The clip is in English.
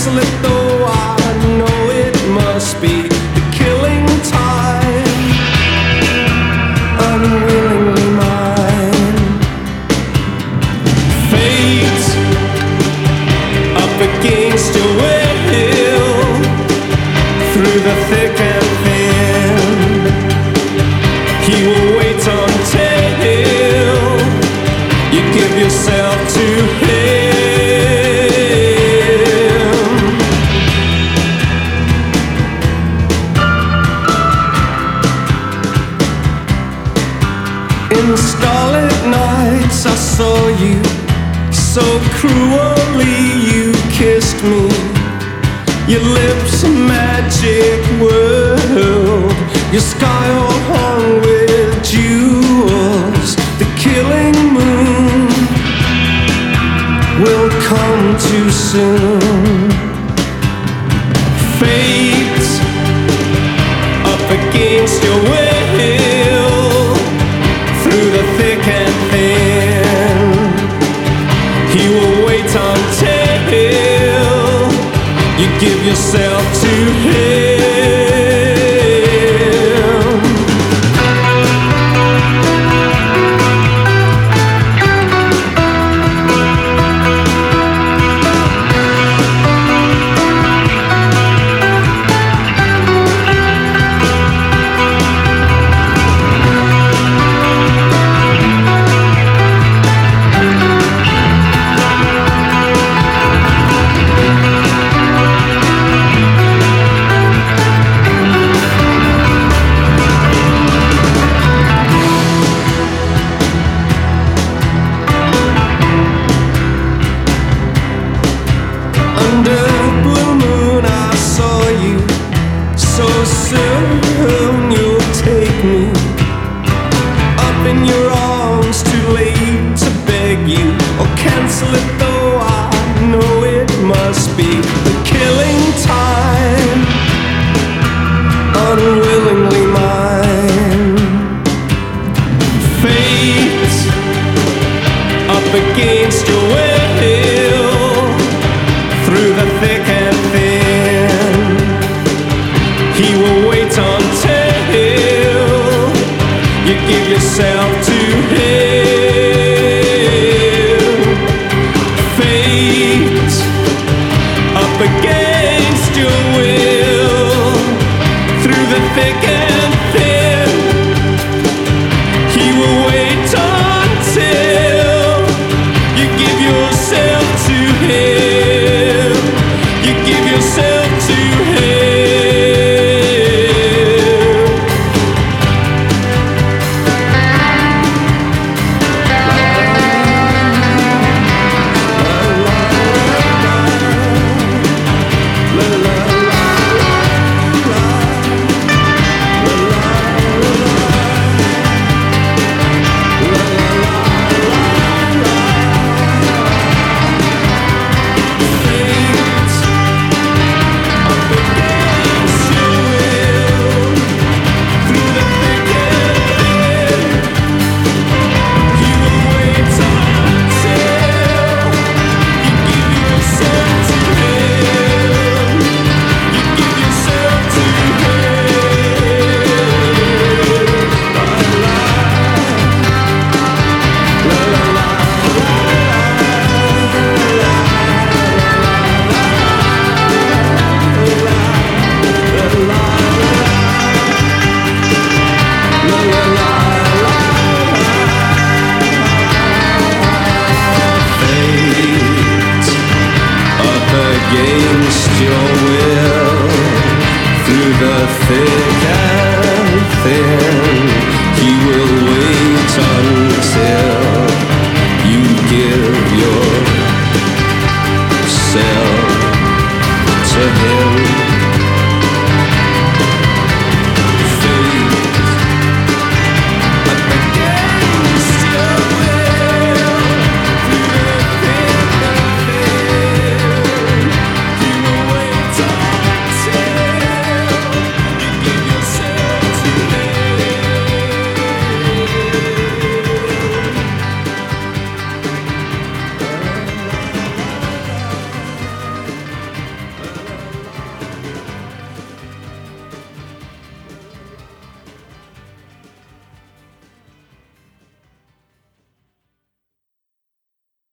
cancel it, though I know it must be the killing time, unwillingly mine. Fate up against your will, through the thick and thin, he will wait until you give yourself to him. In starlit nights I saw you, so cruelly you kissed me. Your lips a magic world, your sky all hung with jewels. The killing moon will come too soon. Fate up against your will, through the thick and thin, he will wait until you give yourself to him. Under blue moon I saw you, so soon you'll take me up in your arms, too late to beg you or cancel it, though I know it must be the killing time, unwillingly mine. Fate up against your will,